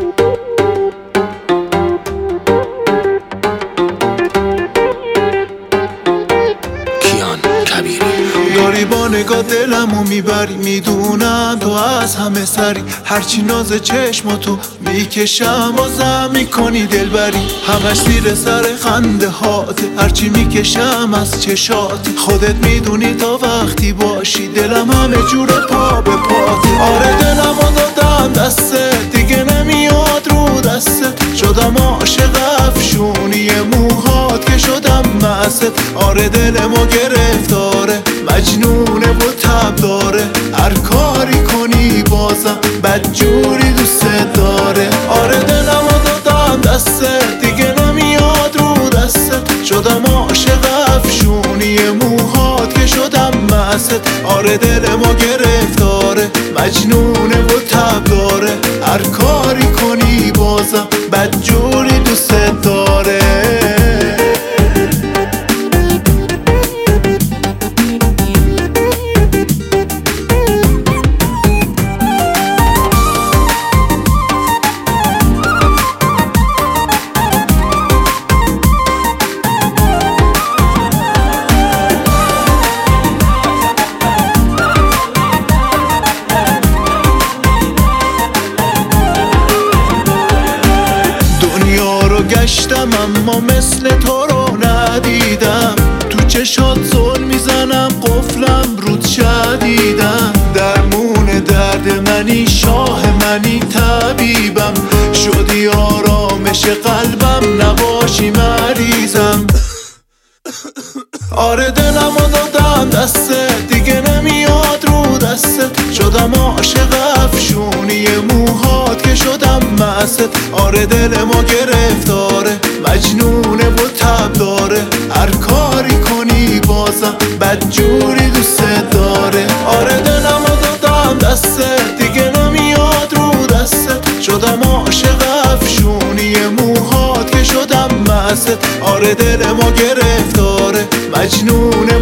داری با نگاه دلمو میبری، میدونم تو از همه سری، هرچی ناز چشماتو میکشم بازم میکنی دلبری، همش زیر سر خنده هاته، هرچی میکشم از چشات، خودت میدونی تا وقتی باشی دلم همه جوره پا به پاته. آره دلمو دادم دستت دیگه نمیاد رو دستت، شدم عاشق افشونی موهات که شدم مست. آره دلمو گرفتاره مجنونه و تب داره، هر کاری کنی بازم بدجوری دوست داره. آره دلمو دادم دستت دیگه نمیاد رو دستت، شدم عاشق افشونی موهات که شدم مست. آره دلمو گرفتاره مجنونه و تب داره، هر کاری کنی بازم بدجوری دوست داره. گشتم اما مثل تو رو ندیدم، تو چشات زل میزنم قفلم رود شدیدم، درمون درد منی شاه منی طبیبم، شدی آرامش قلبم نباشی مریضم. آره دلمو دادم دستت دیگه نمیاد رو دستت، شدم عاشق افشونی موهات که شدم مست. آره دلمو گرفتاره مجنونه و تب داره، هر کاری کنی بازم بدجوری دوست داره. آره دلمو دادم دستت دیگه نمیاد رو دستت، شدم عاشق افشونی موهات که شدم مست. آره دلمو گرفتاره مجنونه